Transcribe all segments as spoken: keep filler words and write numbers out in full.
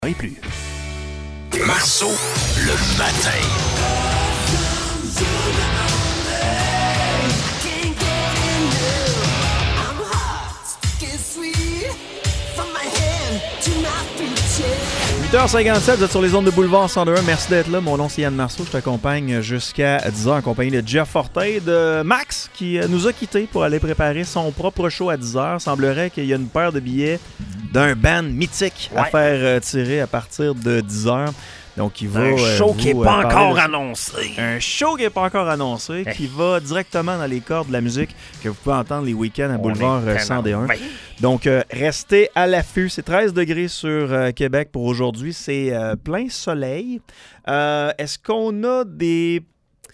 Et plus. Marceau, le matin. huit heures cinquante-sept, vous êtes sur les ondes de Boulevard cent deux. Merci d'être là. Mon nom, c'est Yann Marceau. Je t'accompagne jusqu'à dix heures en compagnie de Jeff Fortin, de Max, qui nous a quittés pour aller préparer son propre show à dix heures. Semblerait qu'il y a une paire de billets d'un band mythique ouais. à faire tirer à partir de dix heures. Donc, il va. Un show euh, qui n'est vous, pas euh, encore de... annoncé. Un show qui n'est pas encore annoncé, hey. qui va directement dans les cordes de la musique que vous pouvez entendre les week-ends à On Boulevard cent un. Donc, euh, restez à l'affût. C'est treize degrés sur euh, Québec pour aujourd'hui. C'est euh, plein soleil. Euh, est-ce qu'on a des.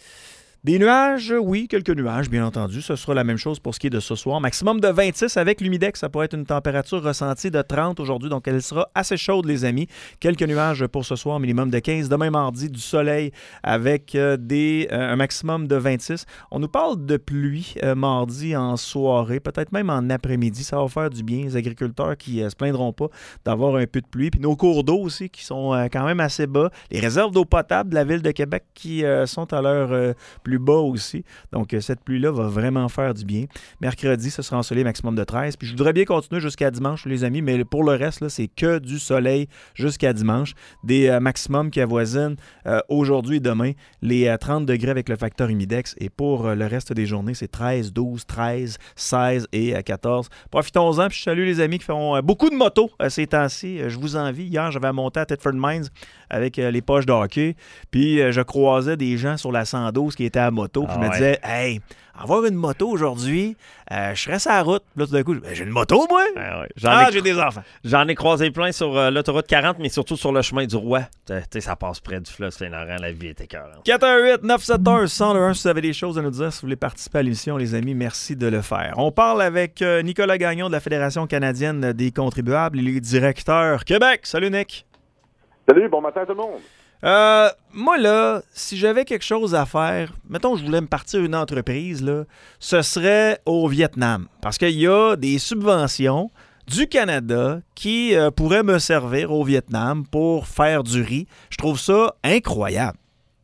Des nuages, oui, quelques nuages, bien entendu. Ce sera la même chose pour ce qui est de ce soir. Maximum de vingt-six avec l'humidex. Ça pourrait être une température ressentie de trente aujourd'hui. Donc, elle sera assez chaude, les amis. Quelques nuages pour ce soir, minimum de quinze. Demain, mardi, du soleil avec euh, des, euh, un maximum de vingt-six. On nous parle de pluie euh, mardi en soirée, peut-être même en après-midi. Ça va faire du bien. Les agriculteurs qui ne euh, se plaindront pas d'avoir un peu de pluie. Puis nos cours d'eau aussi qui sont euh, quand même assez bas. Les réserves d'eau potable de la Ville de Québec qui euh, sont à leur euh, plus bas aussi. Donc, euh, cette pluie-là va vraiment faire du bien. Mercredi, ce sera ensoleillé maximum de treize. Puis, je voudrais bien continuer jusqu'à dimanche, les amis, mais pour le reste, là, c'est que du soleil jusqu'à dimanche. Des euh, maximums qui avoisinent euh, aujourd'hui et demain les euh, trente degrés avec le facteur humidex. Et pour euh, le reste des journées, c'est treize, douze, treize, seize et euh, quatorze. Profitons-en. Puis, je salue les amis qui font euh, beaucoup de motos euh, ces temps-ci. Euh, je vous envie. Hier, j'avais monté à Thetford Mines avec euh, les poches de hockey. Puis, euh, je croisais des gens sur la cent douze qui étaient à moto. Puis, ah, je me ouais. disais, hey, avoir une moto aujourd'hui, euh, je serais sur la route. Là, tout d'un coup, ben, j'ai une moto, moi. Ah, ouais. J'en ah ai... j'ai des enfants. J'en ai croisé plein sur euh, l'autoroute quarante, mais surtout sur le chemin du Roi. Tu sais, ça passe près du fleuve Saint-Laurent. La vie est écœurante. quatre un huit neuf sept un un zéro un si vous avez des choses à nous dire, si vous voulez participer à l'émission, les amis, merci de le faire. On parle avec euh, Nicolas Gagnon de la Fédération canadienne des contribuables. Il est directeur Québec. Salut, Nick. Salut, bon matin à tout le monde. Euh, moi, là, si j'avais quelque chose à faire, mettons que je voulais me partir une entreprise, là, ce serait au Vietnam. Parce qu'il y a des subventions du Canada qui euh, pourraient me servir au Vietnam pour faire du riz. Je trouve ça incroyable.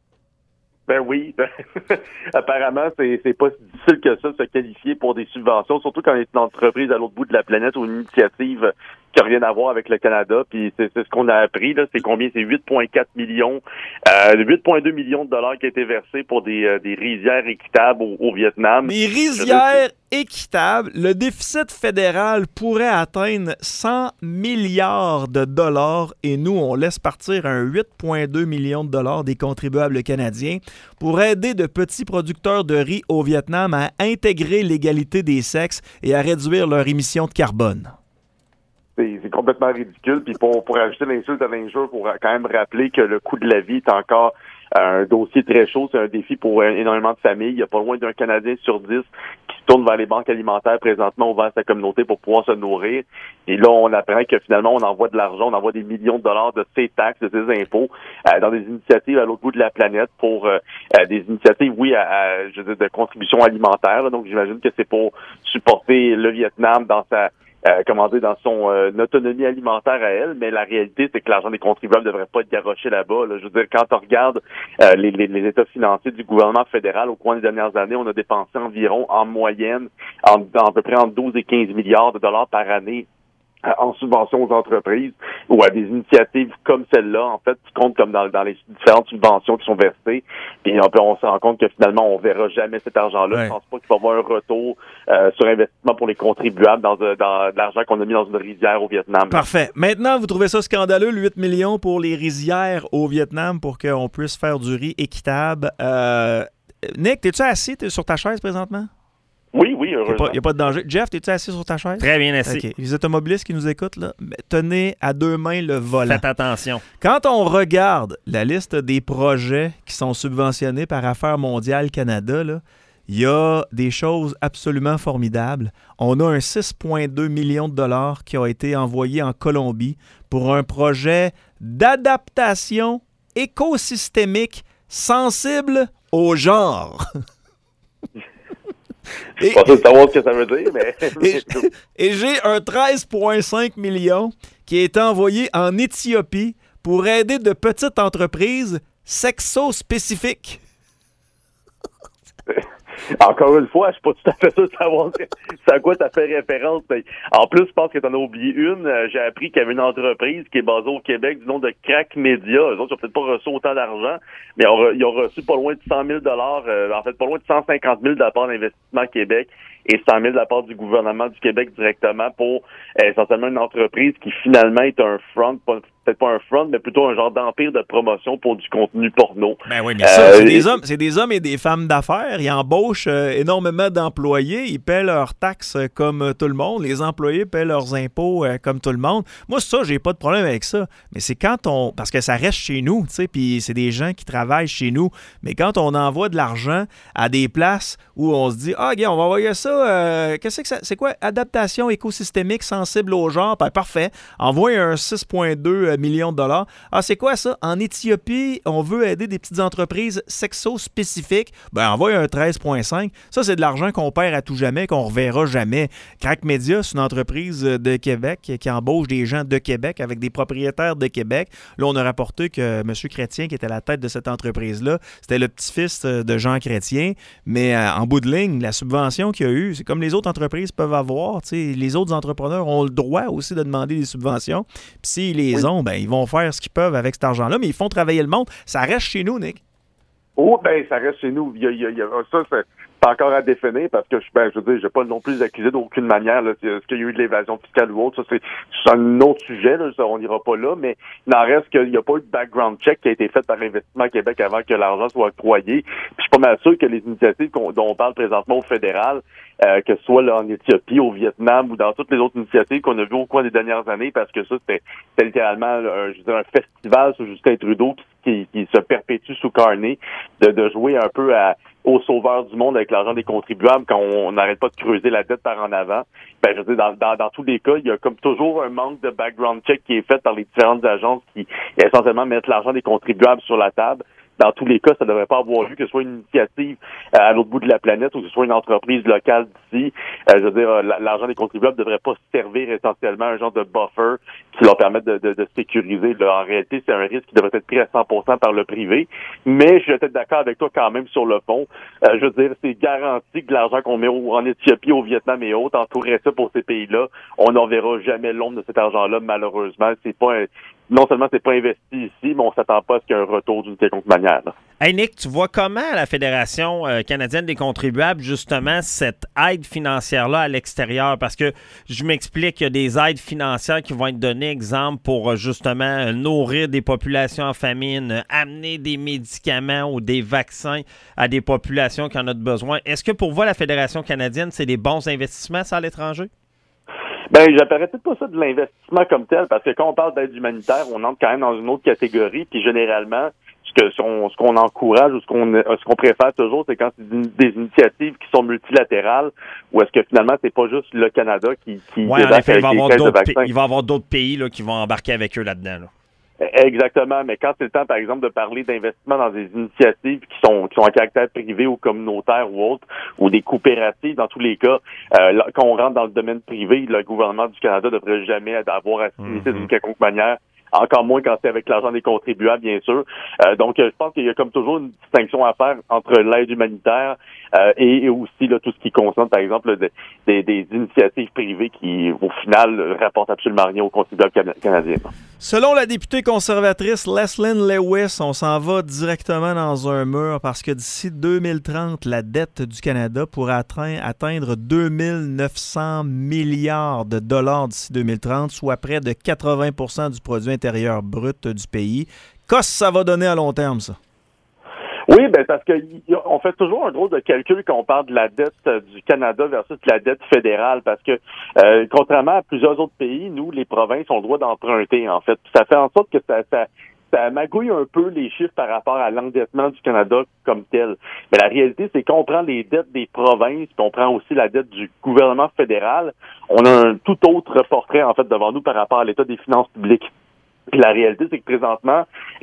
Ben oui, apparemment, c'est, c'est pas si difficile que ça de se qualifier pour des subventions, surtout quand on est une entreprise à l'autre bout de la planète ou une initiative qui n'a rien à voir avec le Canada. Puis c'est, c'est ce qu'on a appris, là. C'est combien? C'est huit virgule quatre millions, euh, huit virgule deux millions de dollars qui a été versés pour des, euh, des rizières équitables au, au Vietnam. Des rizières équitables, le déficit fédéral pourrait atteindre cent milliards de dollars et nous, on laisse partir un huit virgule deux millions de dollars des contribuables canadiens pour aider de petits producteurs de riz au Vietnam à intégrer l'égalité des sexes et à réduire leur émissions de carbone. C'est, c'est complètement ridicule. Puis pour, pour ajouter l'insulte à l'injure, pour quand même rappeler que le coût de la vie est encore un dossier très chaud. C'est un défi pour énormément de familles. Il y a pas loin d'un Canadien sur dix qui se tourne vers les banques alimentaires présentement ou vers sa communauté pour pouvoir se nourrir. Et là, on apprend que finalement, on envoie de l'argent, on envoie des millions de dollars de ses taxes, de ses impôts euh, dans des initiatives à l'autre bout de la planète pour euh, des initiatives, oui, à, à, je veux dire, de contribution alimentaire. Là. Donc, j'imagine que c'est pour supporter le Vietnam dans sa Euh, comment dire, dans son euh, autonomie alimentaire à elle, mais la réalité, c'est que l'argent des contribuables ne devrait pas être garoché là-bas. Là. Je veux dire, quand on regarde euh, les, les, les états financiers du gouvernement fédéral au cours des dernières années, on a dépensé environ, en moyenne, en, en à peu près entre douze et quinze milliards de dollars par année en subventions aux entreprises ou à des initiatives comme celle-là, en fait, qui comptent comme dans, dans les différentes subventions qui sont versées. Puis on, on se rend compte que finalement, on verra jamais cet argent-là. Ouais. Je pense pas qu'il va y avoir un retour euh, sur investissement pour les contribuables dans, de, dans de l'argent qu'on a mis dans une rizière au Vietnam. Parfait. Maintenant, vous trouvez ça scandaleux, le huit millions pour les rizières au Vietnam pour qu'on puisse faire du riz équitable. Euh, Nick, t'es-tu assis t'es sur ta chaise présentement? Oui, oui, heureusement. Il n'y a, a pas de danger. Jeff, es-tu assis sur ta chaise? Très bien assis. Okay. Les automobilistes qui nous écoutent, là, tenez à deux mains le volant. Faites attention. Quand on regarde la liste des projets qui sont subventionnés par Affaires mondiales Canada, là, il y a des choses absolument formidables. On a un six virgule deux millions de dollars qui a été envoyé en Colombie pour un projet d'adaptation écosystémique sensible au genre. Je suis pas sûr de savoir ce que ça veut dire, mais... et, et j'ai un treize virgule cinq millions qui qui a été envoyé en Éthiopie pour aider de petites entreprises sexo-spécifiques. Encore une fois, je suis pas tout à fait sûr de savoir à quoi ça fait référence. En plus, je pense que tu en as oublié une. J'ai appris qu'il y avait une entreprise qui est basée au Québec du nom de Crack Media. Eux autres, ils n'ont peut-être pas reçu autant d'argent, mais ils ont reçu pas loin de cent mille dollars, euh, en fait, pas loin de cent cinquante mille de la part d'Investissement Québec et cent mille de la part du gouvernement du Québec directement pour euh, essentiellement une entreprise qui finalement est un front, pas, peut-être pas un front, mais plutôt un genre d'empire de promotion pour du contenu porno. Ben oui, mais ça, euh, c'est des hommes, c'est des hommes et des femmes d'affaires. Ils embauchent euh, énormément d'employés. Ils paient leurs taxes euh, comme euh, tout le monde. Les employés paient leurs impôts euh, comme tout le monde. Moi, ça, j'ai pas de problème avec ça. Mais c'est quand on... Parce que ça reste chez nous, tu sais, puis c'est des gens qui travaillent chez nous. Mais quand on envoie de l'argent à des places où on se dit « Ah, gars, on va envoyer ça... Euh, qu'est-ce que ça... C'est quoi? Adaptation écosystémique sensible au genre. » Ben, parfait. Envoie un six virgule deux millions de dollars. Ah, c'est quoi ça? En Éthiopie, on veut aider des petites entreprises sexo-spécifiques. Ben, envoie un treize virgule cinq. Ça, c'est de l'argent qu'on perd à tout jamais, qu'on reverra jamais. Crack Media, c'est une entreprise de Québec qui embauche des gens de Québec avec des propriétaires de Québec. Là, on a rapporté que M. Chrétien, qui était à la tête de cette entreprise-là, c'était le petit-fils de Jean Chrétien. Mais euh, en bout de ligne, la subvention qu'il y a eu, c'est comme les autres entreprises peuvent avoir. T'sais, les autres entrepreneurs ont le droit aussi de demander des subventions. Puis s'ils les oui. ont, ben, ils vont faire ce qu'ils peuvent avec cet argent-là, mais ils font travailler le monde. Ça reste chez nous, Nick. Oh, ben, ça reste chez nous. Il y a, il y a, il y a, ça, c'est pas encore à définir parce que, je, ben, je veux dire, j'ai pas non plus accusé d'aucune manière, là. Est-ce qu'il y a eu de l'évasion fiscale ou autre? Ça, c'est, c'est un autre sujet, là. Ça, on n'ira pas là, mais il en reste qu'il n'y a pas eu de background check qui a été fait par Investissement Québec avant que l'argent soit octroyé. Puis, je suis pas mal sûr que les initiatives dont on parle présentement au fédéral, euh, que ce soit là, en Éthiopie, au Vietnam ou dans toutes les autres initiatives qu'on a vues au cours des dernières années, parce que ça, c'était, c'était littéralement un, je veux dire, un festival sur Justin Trudeau qui, qui, qui se perpétue sous Carney, de, de jouer un peu à aux sauveurs du monde avec l'argent des contribuables quand on n'arrête pas de creuser la dette par en avant. Ben, je veux dire, dans, dans, dans tous les cas, il y a comme toujours un manque de background check qui est fait par les différentes agences qui essentiellement mettent l'argent des contribuables sur la table. Dans tous les cas, ça ne devrait pas avoir lieu que ce soit une initiative euh, à l'autre bout de la planète ou que ce soit une entreprise locale d'ici. Euh, je veux dire, l'argent des contribuables ne devrait pas servir essentiellement un genre de buffer qui leur permette de, de, de sécuriser. Là, en réalité, c'est un risque qui devrait être pris à cent pour cent par le privé. Mais je suis peut-être d'accord avec toi quand même sur le fond. Euh, je veux dire, c'est garanti que l'argent qu'on met au, en Éthiopie, au Vietnam et autres, entourerait ça pour ces pays-là. On n'en verra jamais l'ombre de cet argent-là, malheureusement. C'est pas un, non seulement c'est pas investi ici, mais on s'attend pas à ce qu'il y ait un retour d'une quelconque manière. Là. Hey Nick, tu vois comment la Fédération euh, canadienne des contribuables, justement, cette aide financière-là à l'extérieur? Parce que je m'explique qu'il y a des aides financières qui vont être données, exemple, pour justement nourrir des populations en famine, amener des médicaments ou des vaccins à des populations qui en ont besoin. Est-ce que pour vous, la Fédération canadienne, c'est des bons investissements, ça, à l'étranger? Ben, j'appellerais peut-être pas ça de l'investissement comme tel, parce que quand on parle d'aide humanitaire, on entre quand même dans une autre catégorie, puis généralement, ce que ce qu'on, ce qu'on encourage ou ce qu'on ce qu'on préfère toujours, c'est quand c'est des initiatives qui sont multilatérales, ou est-ce que finalement c'est pas juste le Canada qui qui ouais, en effet, il va avoir d'autres pays, il va y avoir d'autres pays là, qui vont embarquer avec eux là-dedans. Là. Exactement, mais quand c'est le temps, par exemple, de parler d'investissement dans des initiatives qui sont qui sont à caractère privé ou communautaire ou autre, ou des coopératives, dans tous les cas, euh, quand on rentre dans le domaine privé, le gouvernement du Canada ne devrait jamais avoir à s'initier mm-hmm. d'une quelconque manière. Encore moins quand c'est avec l'argent des contribuables, bien sûr. Euh, donc, je pense qu'il y a comme toujours une distinction à faire entre l'aide humanitaire euh, et, et aussi là, tout ce qui concerne, par exemple, des, des, des initiatives privées qui, au final, rapportent absolument rien aux contribuables can- canadiens. Selon la députée conservatrice Leslyn Lewis, on s'en va directement dans un mur parce que d'ici deux mille trente, la dette du Canada pourrait atteindre deux mille neuf cents milliards de dollars d'ici deux mille trente, soit près de quatre-vingts pour cent du produit intérieur brut du pays. Qu'est-ce que ça va donner à long terme, ça? Oui, ben parce que on fait toujours un drôle de calcul quand on parle de la dette du Canada versus la dette fédérale, parce que euh, contrairement à plusieurs autres pays, nous, les provinces ont le droit d'emprunter, en fait. Puis ça fait en sorte que ça, ça, ça magouille un peu les chiffres par rapport à l'endettement du Canada comme tel. Mais la réalité, c'est qu'on prend les dettes des provinces, puis on prend aussi la dette du gouvernement fédéral, on a un tout autre portrait, en fait, devant nous par rapport à l'état des finances publiques. Puis la réalité, c'est que présentement,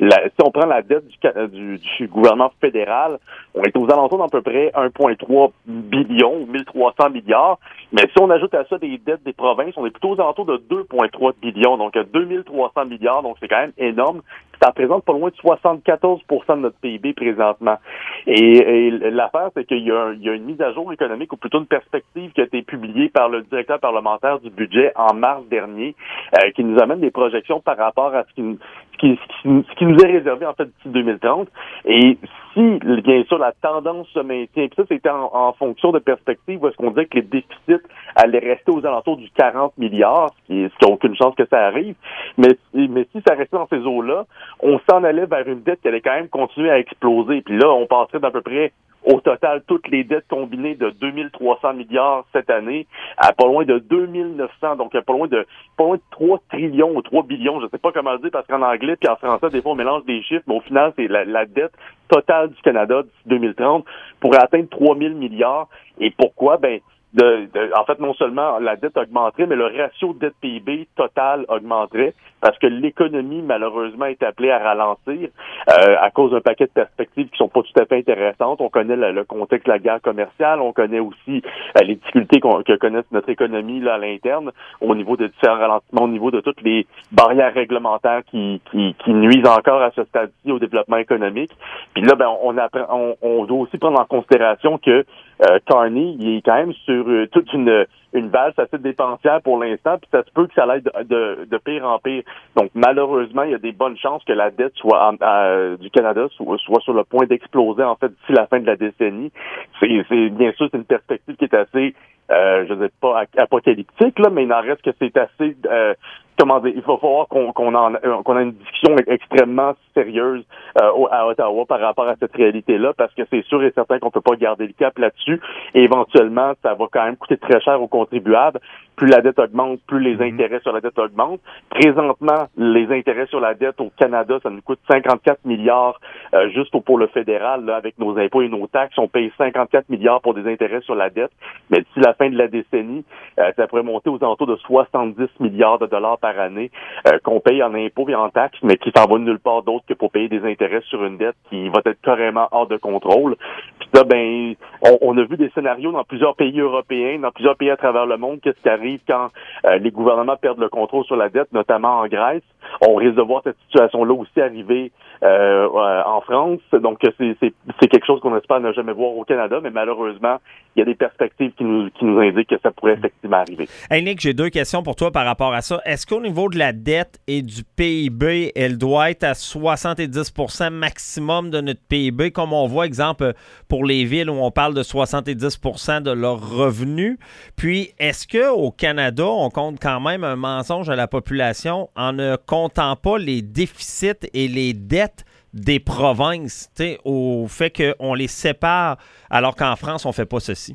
la, si on prend la dette du, du, du gouvernement fédéral, on est aux alentours d'à peu près un virgule trois billion ou mille trois cents milliards. Mais si on ajoute à ça des dettes des provinces, on est plutôt aux alentours de deux virgule trois billions, donc deux mille trois cents milliards, donc c'est quand même énorme. Ça représente pas loin de soixante-quatorze pour cent de notre P I B présentement. Et, et l'affaire, c'est qu'il y a, un, il y a une mise à jour économique, ou plutôt une perspective qui a été publiée par le directeur parlementaire du budget en mars dernier, euh, qui nous amène des projections par rapport à ce qui, ce qui, ce qui, ce qui nous est réservé en fait d'ici deux mille trente. Et si, bien sûr, la tendance se maintient, puis ça, c'était en, en fonction de perspective où est-ce qu'on disait que les déficits allaient rester aux alentours du quarante milliards, ce qui n'a aucune chance que ça arrive. Mais, mais si ça restait dans ces eaux-là, on s'en allait vers une dette qui allait quand même continuer à exploser. Puis là, on passerait d'à peu près, au total, toutes les dettes combinées de deux mille trois cents milliards cette année à pas loin de deux mille neuf cents, donc pas loin de pas loin de trois trillions ou trois billions, je sais pas comment le dire, parce qu'en anglais puis en français, des fois, on mélange des chiffres, mais au final, c'est la, la dette totale du Canada d'ici deux mille trente pourrait atteindre trois mille milliards. Et pourquoi? Ben, De, de, en fait, non seulement la dette augmenterait, mais le ratio dette P I B total augmenterait parce que l'économie, malheureusement, est appelée à ralentir euh, à cause d'un paquet de perspectives qui sont pas tout à fait intéressantes. On connaît le, le contexte de la guerre commerciale, on connaît aussi euh, les difficultés qu'on, que connaît notre économie là à l'interne, au niveau de différents ralentissements, au niveau de toutes les barrières réglementaires qui, qui, qui nuisent encore à ce stade-ci au développement économique. Puis là, ben, on, apprend, on, on doit aussi prendre en considération que euh, Carney, il est quand même sur euh, toute une une valse assez dépensière pour l'instant, puis ça se peut que ça aille de, de, de pire en pire. Donc, malheureusement, il y a des bonnes chances que la dette soit en, euh, du Canada soit, soit sur le point d'exploser, en fait, d'ici la fin de la décennie. C'est, c'est bien sûr, c'est une perspective qui est assez, euh, je ne sais pas apocalyptique, là, mais il en reste que c'est assez... Euh, comment dire, il va falloir qu'on, qu'on, en, qu'on ait une discussion extrêmement sérieuse euh, à Ottawa par rapport à cette réalité-là, parce que c'est sûr et certain qu'on peut pas garder le cap là-dessus. Et éventuellement, ça va quand même coûter très cher aux contribuables. Plus la dette augmente, plus les mmh. intérêts sur la dette augmentent. Présentement, les intérêts sur la dette au Canada, ça nous coûte cinquante-quatre milliards euh, juste pour le fédéral, là, avec nos impôts et nos taxes. On paye cinquante-quatre milliards pour des intérêts sur la dette. Mais d'ici la fin de la décennie, euh, ça pourrait monter aux alentours de soixante-dix milliards de dollars par année euh, qu'on paye en impôts et en taxes, mais qui s'en va nulle part d'autre que pour payer des intérêts sur une dette qui va être carrément hors de contrôle. Puis là, ben, on, on a vu des scénarios dans plusieurs pays européens, dans plusieurs pays à travers le monde, qu'est-ce qui arrive quand euh, les gouvernements perdent le contrôle sur la dette, notamment en Grèce. On risque de voir cette situation-là aussi arriver euh, euh, en France. Donc, c'est, c'est, c'est quelque chose qu'on espère ne jamais voir au Canada, mais malheureusement, il y a des perspectives qui nous, qui nous indiquent que ça pourrait effectivement arriver. Hey Nick, j'ai deux questions pour toi par rapport à ça. Est-ce qu'au niveau de la dette et du P I B, elle doit être à soixante-dix pour cent maximum de notre P I B, comme on voit, exemple, pour les villes où on parle de soixante-dix pour cent de leurs revenus? Puis, est-ce qu'au Canada, on compte quand même un mensonge à la population en ne comptant pas les déficits et les dettes des provinces, au fait qu'on les sépare, alors qu'en France, on ne fait pas ceci?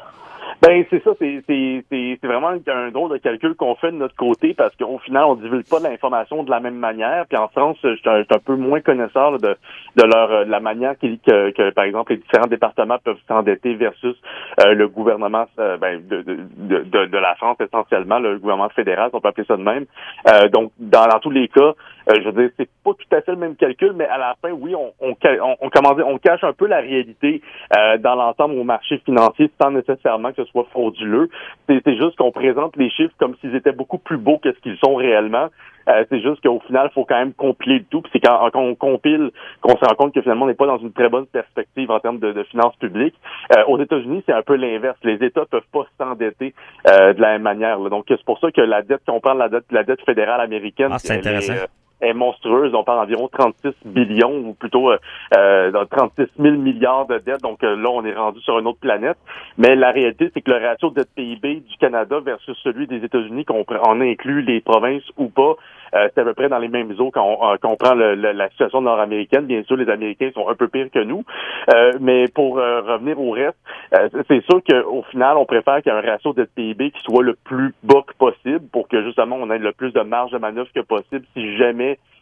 Ben c'est ça, c'est, c'est, c'est, c'est vraiment un drôle de calcul qu'on fait de notre côté parce qu'au final, on divulgue pas l'information de la même manière. Puis en France, je suis un, je suis un peu moins connaisseur là, de, de leur de la manière que, que, que, par exemple, les différents départements peuvent s'endetter versus euh, le gouvernement euh, ben, de, de, de, de la France essentiellement, le gouvernement fédéral, on peut appeler ça de même. Euh, donc, dans, dans tous les cas, euh, je veux dire, c'est pas tout à fait le même calcul, mais à la fin, oui, on, on, on, on, comment dire, on cache un peu la réalité euh, dans l'ensemble au marché financier sans nécessairement que ce soit frauduleux. C'est, c'est juste qu'on présente les chiffres comme s'ils étaient beaucoup plus beaux que ce qu'ils sont réellement. Euh, c'est juste qu'au final, il faut quand même compiler le tout. Puis c'est quand, quand on compile qu'on se rend compte que finalement, on n'est pas dans une très bonne perspective en termes de, de finances publiques. Euh, aux États-Unis, c'est un peu l'inverse. Les États peuvent pas s'endetter euh, de la même manière. Là. Donc, c'est pour ça que la dette, si on prend la dette, la dette fédérale américaine, ah, c'est intéressant. Est, euh, est monstrueuse. On parle d'environ trente-six billions ou plutôt euh, trente-six mille milliards de dettes. Donc euh, là, on est rendu sur une autre planète. Mais la réalité, c'est que le ratio de dette P I B du Canada versus celui des États-Unis, qu'on on inclut les provinces ou pas, euh, c'est à peu près dans les mêmes eaux quand on, euh, quand on prend le, le, la situation nord-américaine. Bien sûr, les Américains sont un peu pires que nous. Euh, mais pour euh, revenir au reste, euh, c'est sûr qu'au final, on préfère qu'il y ait un ratio de dette P I B qui soit le plus bas que possible pour que justement on ait le plus de marge de manœuvre que possible si jamais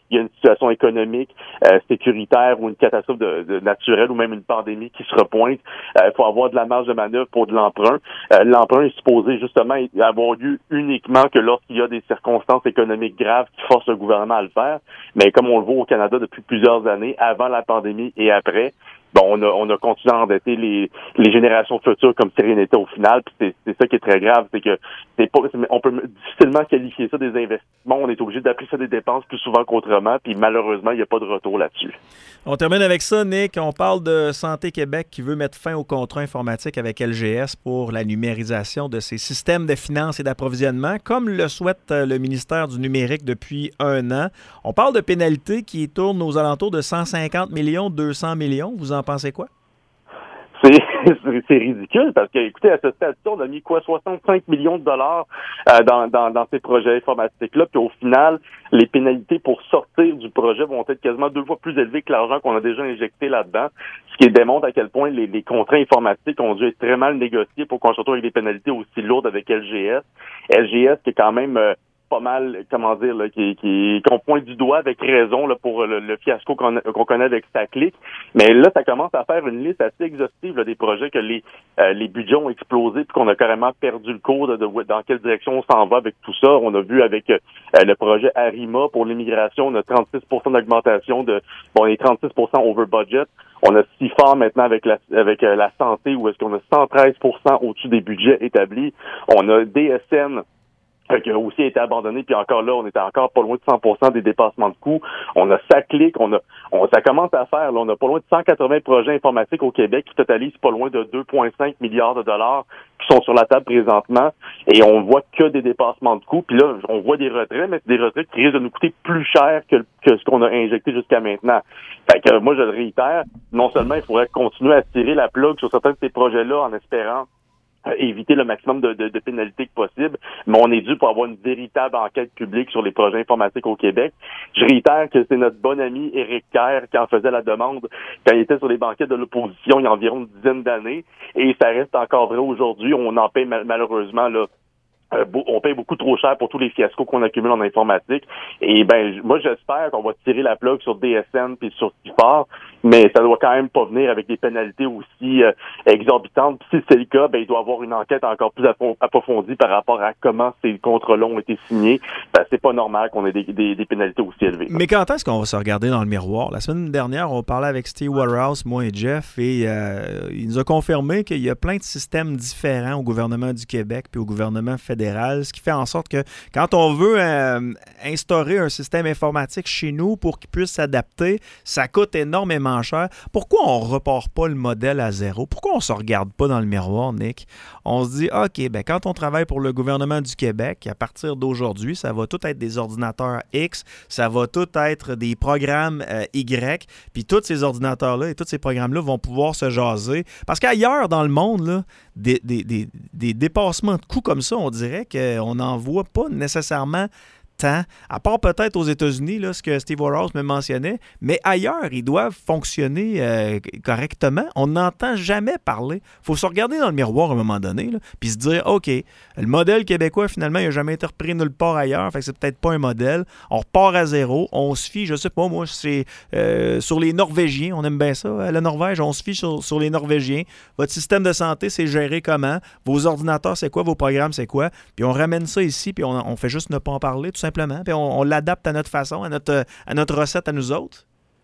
il y a une situation économique, euh, sécuritaire ou une catastrophe de, de naturelle ou même une pandémie qui se repointe, il euh, faut avoir de la marge de manœuvre pour de l'emprunt. Euh, l'emprunt est supposé justement avoir lieu uniquement que lorsqu'il y a des circonstances économiques graves qui forcent le gouvernement à le faire. Mais comme on le voit au Canada depuis plusieurs années, avant la pandémie et après, bon, on a, on a continué à endetter les, les générations futures comme si rien n'était au final. Puis c'est, c'est ça qui est très grave, c'est que c'est pas, on peut difficilement qualifier ça des investissements. On est obligé d'appeler ça des dépenses plus souvent qu'autrement. Puis malheureusement, il n'y a pas de retour là-dessus. On termine avec ça, Nick. On parle de Santé Québec qui veut mettre fin au contrat informatique avec L G S pour la numérisation de ses systèmes de finances et d'approvisionnement, comme le souhaite le ministère du Numérique depuis un an. On parle de pénalités qui tournent aux alentours de cent cinquante millions, deux cents millions. Vous en pensez quoi? C'est, c'est ridicule parce que, écoutez, à ce stade-ci, on a mis quoi, soixante-cinq millions de dollars euh, dans, dans, dans ces projets informatiques-là, puis au final, les pénalités pour sortir du projet vont être quasiment deux fois plus élevées que l'argent qu'on a déjà injecté là-dedans, ce qui démontre à quel point les, les contrats informatiques ont dû être très mal négociés pour qu'on se retrouve avec des pénalités aussi lourdes avec L G S. L G S qui est quand même... Euh, pas mal, comment dire, là, qui, qui, qu'on pointe du doigt avec raison là, pour le, le fiasco qu'on, qu'on connaît avec StackClick. Mais là, ça commence à faire une liste assez exhaustive là, des projets que les euh, les budgets ont explosé puis qu'on a carrément perdu le cours de, de dans quelle direction on s'en va avec tout ça. On a vu avec euh, le projet Arima pour l'immigration, on a trente-six pour cent d'augmentation de bon, on est trente-six pour cent over budget. On a C F A R maintenant avec la avec euh, la santé où est-ce qu'on a cent treize pour cent au-dessus des budgets établis. On a D S N qui a aussi été abandonné, puis encore là, on était encore pas loin de cent pour cent des dépassements de coûts. On a StackClick, on a, on, ça commence à faire, là, on a pas loin de cent quatre-vingts projets informatiques au Québec qui totalisent pas loin de deux virgule cinq milliards de dollars qui sont sur la table présentement, et on voit que des dépassements de coûts, puis là, on voit des retraits, mais c'est des retraits qui risquent de nous coûter plus cher que, que ce qu'on a injecté jusqu'à maintenant. Fait que moi, je le réitère, non seulement il faudrait continuer à tirer la plug sur certains de ces projets-là en espérant éviter le maximum de, de, de pénalités que possible, mais on est dû pour avoir une véritable enquête publique sur les projets informatiques au Québec. Je réitère que c'est notre bon ami Éric Kerr qui en faisait la demande quand il était sur les banquettes de l'opposition il y a environ une dizaine d'années, et ça reste encore vrai aujourd'hui. On en paie mal- malheureusement là. Euh, on paye beaucoup trop cher pour tous les fiascos qu'on accumule en informatique. Et ben, moi, j'espère qu'on va tirer la plug sur D S N puis sur C F A R, mais ça doit quand même pas venir avec des pénalités aussi euh, exorbitantes. Puis si c'est le cas, ben, il doit y avoir une enquête encore plus approfondie par rapport à comment ces contrats-là ont été signés. Ben, c'est pas normal qu'on ait des, des, des pénalités aussi élevées. Mais quand est-ce qu'on va se regarder dans le miroir? La semaine dernière, on parlait avec Steve Waterhouse, moi et Jeff, et euh, il nous a confirmé qu'il y a plein de systèmes différents au gouvernement du Québec puis au gouvernement fédéral. Ce qui fait en sorte que quand on veut euh, instaurer un système informatique chez nous pour qu'il puisse s'adapter, ça coûte énormément cher. Pourquoi on ne repart pas le modèle à zéro? Pourquoi on ne se regarde pas dans le miroir, Nick? On se dit, OK, ben quand on travaille pour le gouvernement du Québec, à partir d'aujourd'hui, ça va tout être des ordinateurs X, ça va tout être des programmes euh, Y, puis tous ces ordinateurs-là et tous ces programmes-là vont pouvoir se jaser. Parce qu'ailleurs dans le monde, là, des, des, des, des dépassements de coûts comme ça, on dirait qu'on n'en voit pas nécessairement tant, à part peut-être aux États-Unis, là, ce que Steve Waterhouse me mentionnait, mais ailleurs, ils doivent fonctionner euh, correctement. On n'entend jamais parler. Il faut se regarder dans le miroir à un moment donné, là, puis se dire, OK, le modèle québécois, finalement, il n'a jamais été repris nulle part ailleurs, fait que c'est peut-être pas un modèle. On repart à zéro, on se fie, je sais pas, moi, c'est euh, sur les Norvégiens, on aime bien ça, la Norvège, on se fie sur, sur les Norvégiens. Votre système de santé, c'est géré comment? Vos ordinateurs, c'est quoi? Vos programmes, c'est quoi? Puis on ramène ça ici, puis on, on fait juste ne pas en parler, tout simplement. Simplement, puis on, on l'adapte à notre façon, à notre, à notre recette à nous autres?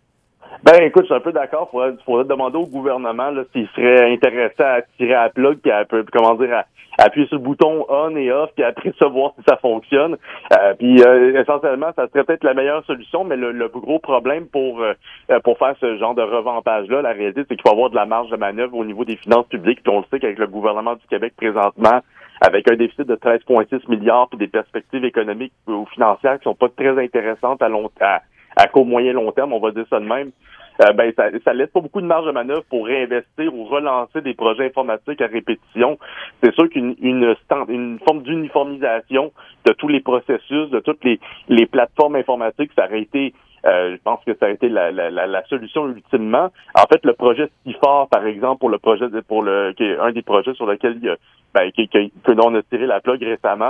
Ben, écoute, je suis un peu d'accord. Il faudrait, faudrait demander au gouvernement là, s'il serait intéressé à tirer à la plug, puis à, comment dire, à, à appuyer sur le bouton on et off, puis après ça, voir si ça fonctionne. Euh, puis, euh, essentiellement, ça serait peut-être la meilleure solution, mais le, le gros problème pour euh, pour faire ce genre de revampage-là, la réalité, c'est qu'il faut avoir de la marge de manœuvre au niveau des finances publiques. Puis on le sait qu'avec le gouvernement du Québec présentement, avec un déficit de treize virgule six milliards puis des perspectives économiques ou financières qui sont pas très intéressantes à long à, à court, moyen, long terme, on va dire ça de même, euh, ben ça, ça laisse pas beaucoup de marge de manœuvre pour réinvestir ou relancer des projets informatiques à répétition. C'est sûr qu'une une, stand, une forme d'uniformisation de tous les processus, de toutes les, les plateformes informatiques, ça aurait été Euh, je pense que ça a été la, la, la, la solution ultimement. En fait, le projet C F A R, par exemple, pour le projet, pour le, qui est un des projets sur lequel il y a, ben, qui, qui, que l'on a tiré la plug récemment,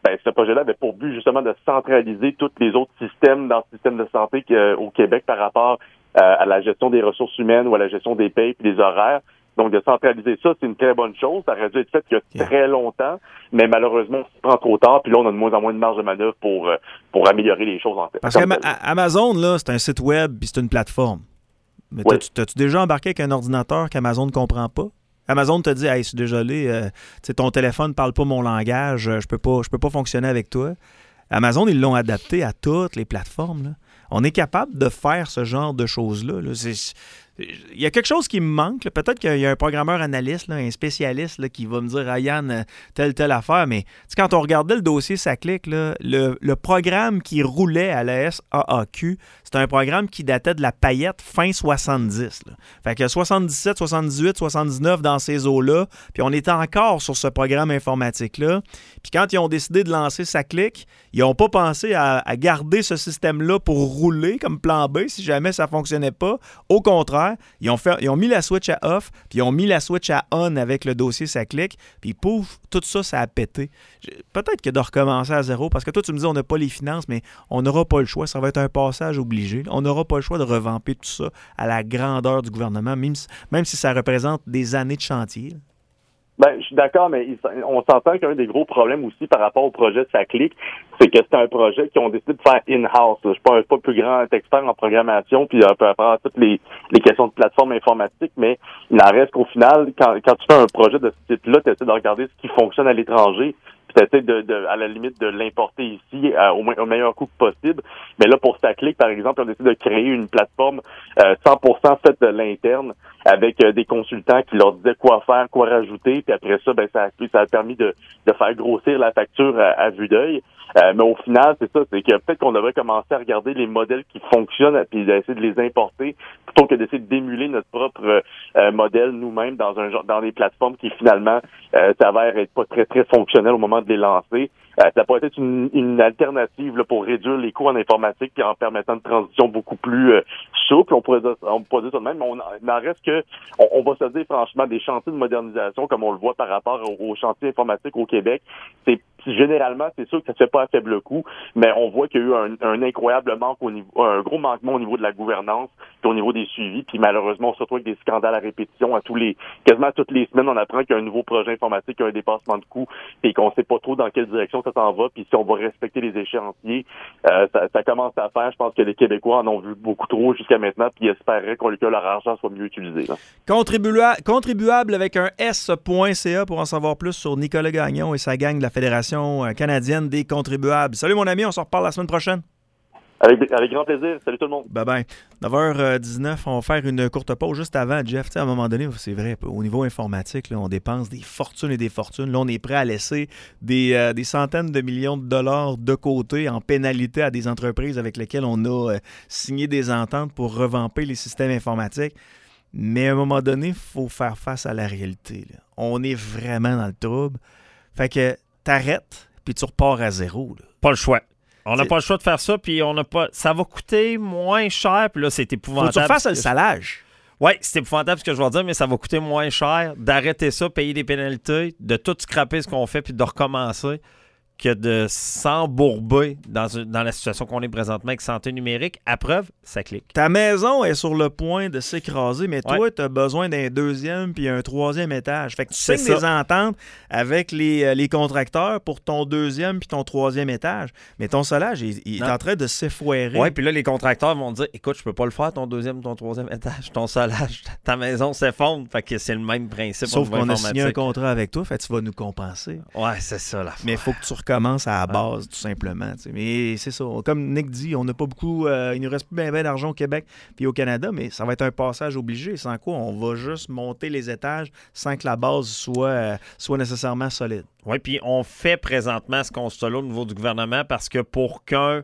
ben, ce projet-là avait pour but justement de centraliser tous les autres systèmes dans le système de santé au Québec par rapport euh, à la gestion des ressources humaines ou à la gestion des payes et des horaires. Donc, de centraliser ça, c'est une très bonne chose. Ça aurait dû être fait il y a yeah. très longtemps, mais malheureusement, ça prend trop tard. Puis là, on a de moins en moins de marge de manœuvre pour, pour améliorer les choses en fait. Parce qu'Amazon, là, c'est un site web puis c'est une plateforme. Mais oui. t'as-tu, t'as-tu déjà embarqué avec un ordinateur qu'Amazon ne comprend pas? Amazon te dit, hey, je suis désolé, euh, ton téléphone ne parle pas mon langage, je peux pas, je peux pas fonctionner avec toi. Amazon, ils l'ont adapté à toutes les plateformes, là. On est capable de faire ce genre de choses-là. Là. C'est, il y a quelque chose qui me manque. Là. Peut-être qu'il y a un programmeur analyste, là, un spécialiste là, qui va me dire, ah, Yann, telle, telle affaire. Mais quand on regardait le dossier SACLIC, là, le, le programme qui roulait à la S A A Q, c'était un programme qui datait de la paillette fin soixante-dix. Là. Fait que soixante-dix-sept, soixante-dix-huit, soixante-dix-neuf dans ces eaux-là. Puis on était encore sur ce programme informatique-là. Puis quand ils ont décidé de lancer SACLIC, ils n'ont pas pensé à, à garder ce système-là pour rouler comme plan B si jamais ça ne fonctionnait pas. Au contraire, ils ont, fait, ils ont mis la switch à off, puis ils ont mis la switch à on avec le dossier SACLIC, puis pouf, tout ça, ça a pété. Peut-être que de recommencer à zéro, parce que toi, tu me dis on n'a pas les finances, mais on n'aura pas le choix. Ça va être un passage obligé. On n'aura pas le choix de revamper tout ça à la grandeur du gouvernement, même si, même si ça représente des années de chantier. Ben, je suis d'accord, mais on s'entend qu'un des gros problèmes aussi par rapport au projet de SACLIC, c'est que c'est un projet qu'ils ont décidé de faire in-house. Je ne suis pas, pas le plus grand expert en programmation, puis un peu à toutes les, les questions de plateforme informatique, mais il en reste qu'au final, quand, quand tu fais un projet de ce type-là, tu essaies de regarder ce qui fonctionne à l'étranger, puis tu essaies de, de, à la limite de l'importer ici à, au, au meilleur coût possible. Mais là, pour SACLIC, par exemple, on a décidé de créer une plateforme euh, cent pour cent faite de l'interne, avec euh, des consultants qui leur disaient quoi faire, quoi rajouter, puis après ça, ben ça a, ça a permis de, de faire grossir la facture à, à vue d'œil. Euh, mais au final, c'est ça, c'est que peut-être qu'on devrait commencer à regarder les modèles qui fonctionnent puis d'essayer de les importer plutôt que d'essayer d'émuler notre propre euh, modèle nous-mêmes dans un genre dans des plateformes qui finalement euh, s'avèrent être pas très très fonctionnelles au moment de les lancer. Euh, ça pourrait être une, une alternative là, pour réduire les coûts en informatique et en permettant une transition beaucoup plus euh, souple. On pourrait dire, on pourrait dire ça de même, mais on, il en reste que on, on va se dire franchement des chantiers de modernisation comme on le voit par rapport aux, aux chantiers informatiques au Québec. C'est généralement, c'est sûr que ça se fait pas à faible coût, mais on voit qu'il y a eu un, un incroyable manque au niveau, un gros manquement au niveau de la gouvernance, puis au niveau des suivis, puis malheureusement, on se retrouve avec des scandales à répétition à tous les, quasiment toutes les semaines, on apprend qu'il y a un nouveau projet informatique, qu'il y a un dépassement de coûts, et qu'on sait pas trop dans quelle direction ça s'en va, puis si on va respecter les échéanciers, euh, ça, ça commence à faire. Je pense que les Québécois en ont vu beaucoup trop jusqu'à maintenant, puis ils espéraient qu'on, que leur argent soit mieux utilisé. Contribua- contribuable avec un S point C A pour en savoir plus sur Nicolas Gagnon et sa gang de la Fédération canadienne des contribuables. Salut mon ami, on se reparle la semaine prochaine. Avec, avec grand plaisir. Salut tout le monde. Bye bye. neuf heures dix-neuf, on va faire une courte pause juste avant, Jeff. À un moment donné, c'est vrai, au niveau informatique, là, on dépense des fortunes et des fortunes. Là, on est prêt à laisser des, euh, des centaines de millions de dollars de côté en pénalité à des entreprises avec lesquelles on a euh, signé des ententes pour revamper les systèmes informatiques. Mais à un moment donné, il faut faire face à la réalité. Là. On est vraiment dans le trouble. Fait que t'arrêtes, puis tu repars à zéro. Là. Pas le choix. On n'a pas le choix de faire ça, puis on n'a pas. Ça va coûter moins cher, puis là, c'est épouvantable. Faut que tu fasses le salage. Oui, c'est épouvantable ce que je vais dire, mais ça va coûter moins cher d'arrêter ça, payer des pénalités, de tout scraper ce qu'on fait, puis de recommencer, que de s'embourber dans, dans la situation qu'on est présentement avec santé numérique. À preuve, ça clique. Ta maison est sur le point de s'écraser, mais toi, ouais. tu as besoin d'un deuxième puis un troisième étage. Fait que tu signes des ententes avec les, les contracteurs pour ton deuxième puis ton troisième étage. Mais ton solage, il, il est en train de s'effoirer. Oui, puis là, les contracteurs vont dire, écoute, je peux pas le faire, ton deuxième ton troisième étage. Ton solage, ta maison s'effondre. Fait que c'est le même principe. Sauf qu'on a signé un contrat avec toi, fait que tu vas nous compenser. Oui, c'est ça. La mais il faut que tu commence à la base, ouais. tout simplement. T'sais. Mais c'est ça. Comme Nick dit, on n'a pas beaucoup... Euh, il ne nous reste plus bien ben d'argent au Québec puis au Canada, mais ça va être un passage obligé. Sans quoi, on va juste monter les étages sans que la base soit, euh, soit nécessairement solide. Oui, puis on fait présentement ce constat-là au niveau du gouvernement parce que pour qu'un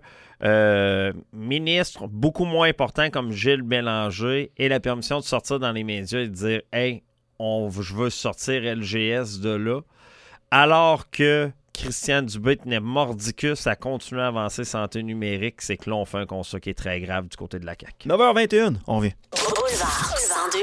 euh, ministre beaucoup moins important comme Gilles Bélanger ait la permission de sortir dans les médias et de dire « Hey, on, je veux sortir L G S de là », alors que Christian Dubé tenait mordicus à continuer à avancer santé numérique, c'est que là, on fait un constat qui est très grave du côté de la C A Q. neuf heures vingt et une, on vient. Boulevard cent deux